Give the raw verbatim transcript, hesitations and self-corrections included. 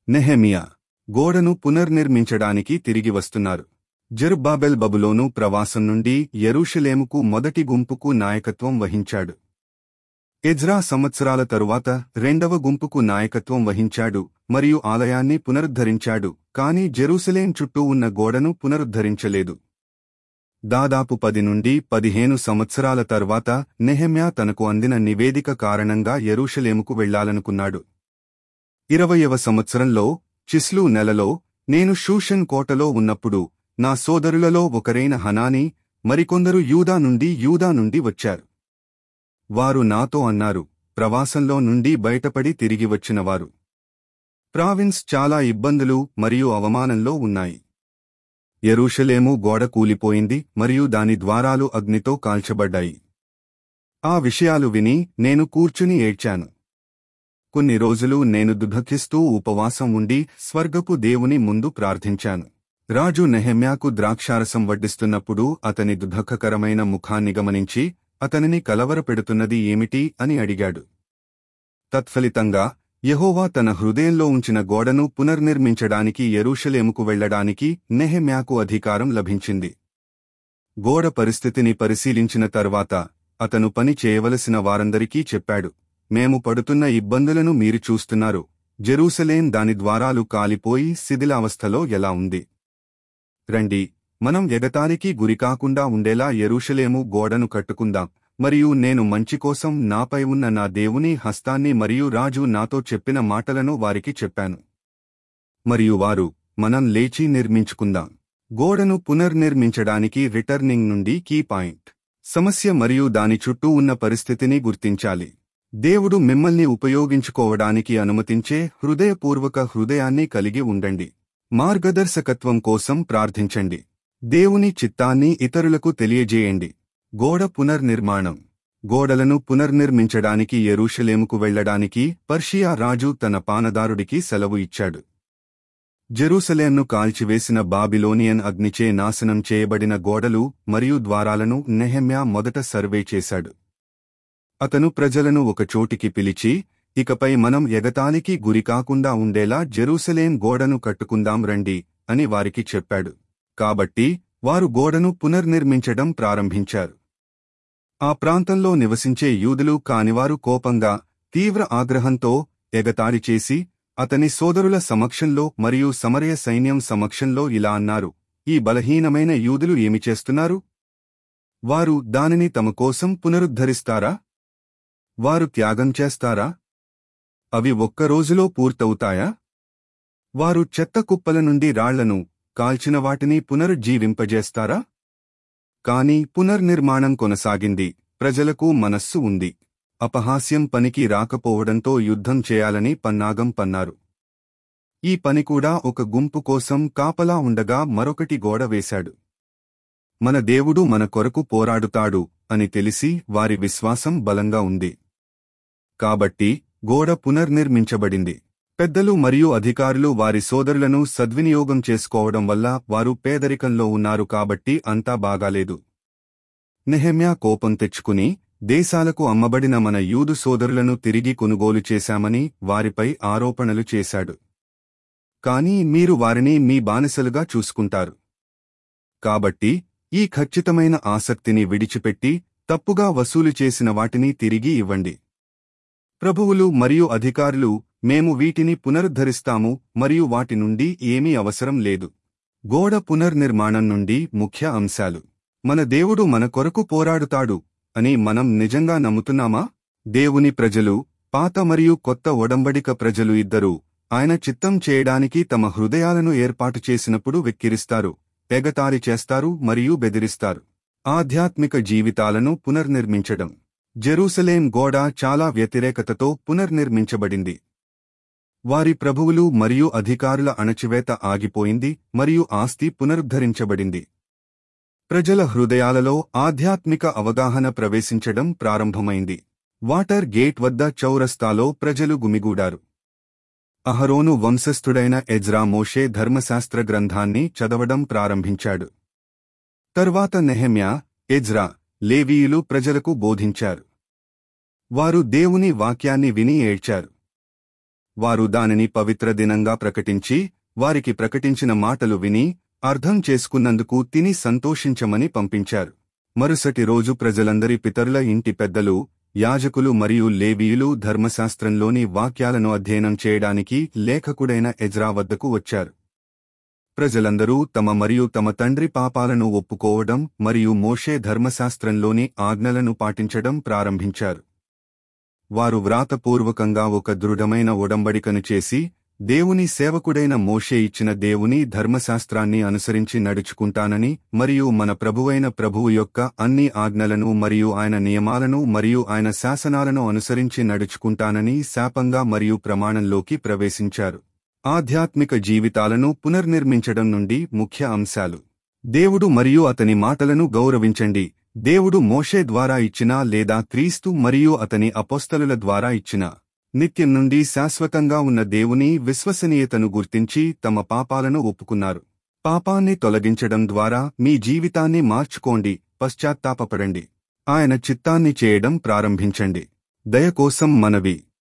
Nehemiah గోడను పునర్నిర్మించడానికి తిరిగి వస్తున్నారు. జెరుబ్బాబెల్ బబులోను ప్రవాసం నుండి యెరూషలేముకు మొదటి గుంపుకు నాయకత్వం వహించాడు. ఎజ్రా సంవత్సరాల తరువాత రెండవ గుంపుకు నాయకత్వం వహించాడు మరియు ఆలయాన్ని పునరుద్ధరించాడు, కాని జెరూసలేం చుట్టూ ఉన్న గోడను పునరుద్ధరించలేదు. దాదాపు పది నుండి పదిహేను సంవత్సరాల తర్వాత నెహెమ్యా తనకు అందిన నివేదిక కారణంగా యెరూషలేముకు వెళ్లాలనుకున్నాడు. ఇరవయవ సంవత్సరంలో చిస్లు నెలలో నేను షూషన్ కోటలో ఉన్నప్పుడు నా సోదరులలో ఒకరైన హనానీ మరికొందరు యూదా నుండి యూదా నుండి వచ్చారు. వారు నాతో అన్నారు, ప్రవాసంలో నుండి బయటపడి తిరిగి వచ్చినవారు, ప్రావిన్స్ చాలా ఇబ్బందులు మరియు అవమానంలో ఉన్నాయి. యెరూషలేము గోడ కూలిపోయింది మరియు దాని ద్వారాలు అగ్నితో కాల్చబడ్డాయి. ఆ విషయాలు విని నేను కూర్చుని ఏడ్చాను. కొన్ని రోజులు నేను దుఃఖిస్తూ ఉపవాసం ఉండి స్వర్గపు దేవుని ముందు ప్రార్థించాను. రాజు నెహెమ్యాకు ద్రాక్షారసం వడ్డిస్తున్నప్పుడు అతని దుఃఖకరమైన ముఖాన్ని గమనించి అతనిని కలవరపెడుతున్నది ఏమిటి అని అడిగాడు. తత్ఫలితంగా యెహోవా తన హృదయంలో ఉంచిన గోడను పునర్నిర్మించడానికి యెరూషలేముకు వెళ్లడానికి నెహెమ్యాకు అధికారం లభించింది. గోడ పరిస్థితిని పరిశీలించిన తర్వాత అతను పని చేయవలసిన వారందరికీ చెప్పాడు, మేము పడుతున్న ఇబ్బందులను మీరు చూస్తున్నారు. జెరూసలేం దాని ద్వారాలు కాలిపోయి శిథిలావస్థలో ఎలా ఉంది. రండి, మనం ఎగతాళికి గురికాకుండా ఉండేలా యెరూషలేము గోడను కట్టుకుందాం. మరియు నేను మంచి కోసం నాపై ఉన్న నా దేవుని హస్తాన్ని మరియు రాజు నాతో చెప్పిన మాటలను వారికి చెప్పాను. మరియు వారు, మనం లేచి నిర్మించుకుందాం. గోడను పునర్నిర్మించడానికి రిటర్నింగ్ నుండి కీ పాయింట్ సమస్య మరియు దాని చుట్టూ ఉన్న పరిస్థితిని గుర్తించాలి. దేవుడు మిమ్మల్ని ఉపయోగించుకోవడానికి అనుమతించే హృదయపూర్వక హృదయాన్ని కలిగి ఉండండి. మార్గదర్శకత్వం కోసం ప్రార్థించండి. దేవుని చిత్తాన్ని ఇతరులకు తెలియజేయండి. గోడ పునర్నిర్మాణం. గోడలను పునర్నిర్మించడానికి యెరూషలేముకు వెళ్లడానికి పర్షియా రాజు తన పానదారుడికి సెలవు ఇచ్చాడు. జెరూసలేంను కాల్చివేసిన బాబిలోనియన్ అగ్నిచే నాశనం చేయబడిన గోడలు మరియు ద్వారాలను నెహెమ్యా మొదట సర్వే చేశాడు. అతను ప్రజలను ఒకచోటికి పిలిచి, ఇకపై మనం ఎగతాళికి గురికాకుండా ఉండేలా జెరూసలేం గోడను కట్టుకుందాం రండి అని వారికి చెప్పాడు. కాబట్టి వారు గోడను పునర్నిర్మించడం ప్రారంభించారు. ఆ ప్రాంతంలో నివసించే యూదులు కానివారు కోపంగా, తీవ్ర ఆగ్రహంతో ఎగతాళి చేసి అతని సోదరుల సమక్షంలో మరియు సమరయ సైన్యం సమక్షంలో ఇలా అన్నారు, ఈ బలహీనమైన యూదులు ఏమి చేస్తున్నారు? వారు దానిని తమ కోసం పునరుద్ధరిస్తారా? వారు త్యాగం చేస్తారా? అవి ఒక్క రోజులో పూర్తవుతాయా? వారు చెత్త కుప్పల నుండి రాళ్లను, కాల్చిన వాటిని పునరుజ్జీవింపజేస్తారా? కాని పునర్నిర్మాణం కొనసాగింది. ప్రజలకు మనస్సు ఉంది. అపహాస్యం పనికి రాకపోవడంతో యుద్ధం చేయాలని పన్నాగం పన్నారు. ఈ పని కూడా ఒక గుంపు కోసం కాపలా ఉండగా మరొకటి గోడ వేశాడు. మన దేవుడు మన కొరకు పోరాడుతాడు అని తెలిసి వారి విశ్వాసం బలంగా ఉంది. కాబట్టి గోడ పునర్నిర్మించబడింది. పెద్దలు మరియు అధికారులు వారి సోదరులను సద్వినియోగం చేసుకోవడం వల్ల వారు పేదరికంలో ఉన్నారు కాబట్టి అంతా బాగాలేదు. నెహెమ్యా కోపం తెచ్చుకుని దేశాలకు అమ్మబడిన మన యూదు సోదరులను తిరిగి కొనుగోలు చేశామని వారిపై ఆరోపణలు చేశాడు. కానీ మీరు వారిని మీ బానిసలుగా చూసుకుంటారు. కాబట్టి ఈ ఖచ్చితమైన ఆసక్తిని విడిచిపెట్టి తప్పుగా వసూలు చేసిన వాటిని తిరిగి ఇవ్వండి. ప్రభువులు మరియు అధికారులు, మేము వీటిని పునరుద్ధరిస్తాము మరియు వాటి నుండి ఏమీ అవసరం లేదు. గోడ పునర్నిర్మాణం నుండి ముఖ్య అంశాలు. మన దేవుడు మన కొరకు పోరాడుతాడు అని మనం నిజంగా నమ్ముతున్నామా? దేవుని ప్రజలు, పాత మరియు కొత్త ఒడంబడిక ప్రజలు ఇద్దరూ ఆయన చిత్తం చేయడానికి తమ హృదయాలను ఏర్పాటు చేసినప్పుడు వెక్కిరిస్తారు, ఎగతాళి చేస్తారు మరియు బెదిరిస్తారు. ఆధ్యాత్మిక జీవితాలను పునర్నిర్మించడం. జెరూసలేం గోడ చాలా వ్యతిరేకతతో పునర్నిర్మించబడింది. వారి ప్రభువులు మరియు అధికారుల అణచివేత ఆగిపోయింది మరియు ఆస్తి పునరుద్ధరించబడింది. ప్రజల హృదయాలలో ఆధ్యాత్మిక అవగాహన ప్రవేశించడం ప్రారంభమైంది. వాటర్ గేట్ వద్ద చౌరస్తాలో ప్రజలు గుమిగూడారు. అహరోను వంశస్థుడైన ఎజ్రా మోషే ధర్మశాస్త్ర గ్రంథాన్ని చదవడం ప్రారంభించాడు. తరువాత నెహెమ్యా, ఎజ్రా, లేవీయులు ప్రజలకు బోధించారు. వారు దేవుని వాక్యాన్ని విని ఏడ్చారు. వారు దానిని పవిత్ర దినంగా ప్రకటించి వారికి ప్రకటించిన మాటలు విని అర్థం చేసుకున్నందుకు తిని సంతోషించమని పంపించారు. మరుసటి రోజు ప్రజలందరి పితరుల ఇంటి పెద్దలు, యాజకులు మరియు లేవీయులు ధర్మశాస్త్రంలోని వాక్యాలను అధ్యయనం చేయడానికి లేఖకుడైన ఎజ్రా వద్దకు వచ్చారు. ప్రజలందరూ తమ మరియు తమ తండ్రి పాపాలను ఒప్పుకోవడం మరియు మోషే ధర్మశాస్త్రంలోని ఆజ్ఞలను పాటించడం ప్రారంభించారు. వారు వ్రాతపూర్వకంగా ఒక దృఢమైన ఒడంబడికను చేసి దేవుని సేవకుడైన మోషే ఇచ్చిన దేవుని ధర్మశాస్త్రాన్ని అనుసరించి నడుచుకుంటానని మరియు మన ప్రభువైన ప్రభువు యొక్క అన్ని ఆజ్ఞలను మరియు ఆయన నియమాలను మరియు ఆయన శాసనాలను అనుసరించి నడుచుకుంటానని శాపంగా మరియు ప్రమాణంలోకి ప్రవేశించారు. ఆధ్యాత్మిక జీవితాలను పునర్నిర్మించడం నుండి ముఖ్య అంశాలు. దేవుడు మరియు అతని మాటలను గౌరవించండి. దేవుడు మోషే ద్వారా ఇచ్చిన లేదా క్రీస్తు మరియు అతని అపోస్తలుల ద్వారా ఇచ్చిన నిత్యం నుండి శాశ్వతంగా ఉన్న దేవుని విశ్వసనీయతను గుర్తించి తమ పాపాలను ఒప్పుకున్నారు. పాపాన్ని తొలగించడం ద్వారా మీ జీవితాన్ని మార్చుకోండి, పశ్చాత్తాపపడండి. ఆయన చిత్తాన్ని చేయడం ప్రారంభించండి. దయ కోసం మనవి.